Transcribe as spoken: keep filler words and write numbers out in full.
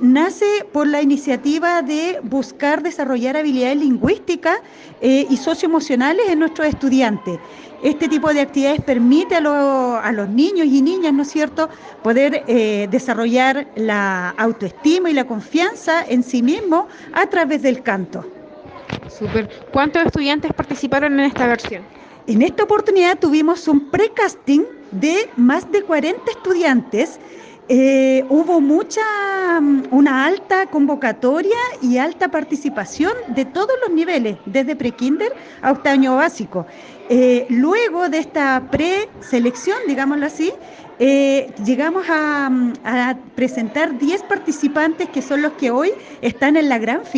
nace por la iniciativa de buscar desarrollar habilidades lingüísticas eh, y socioemocionales en nuestros estudiantes. Este tipo de actividades permite a, lo, a los niños y niñas, ¿no es cierto?, poder eh, desarrollar la autoestima y la confianza en sí mismos a través del canto. Súper. ¿Cuántos estudiantes participaron en esta versión? En esta oportunidad tuvimos un pre-casting de más de cuarenta estudiantes. Eh, hubo mucha, mm, una alta convocatoria y alta participación de todos los niveles, desde prekinder a octavo año básico. Eh, luego de esta preselección, digámoslo así, eh, llegamos a, mm, a presentar diez participantes que son los que hoy están en la gran final.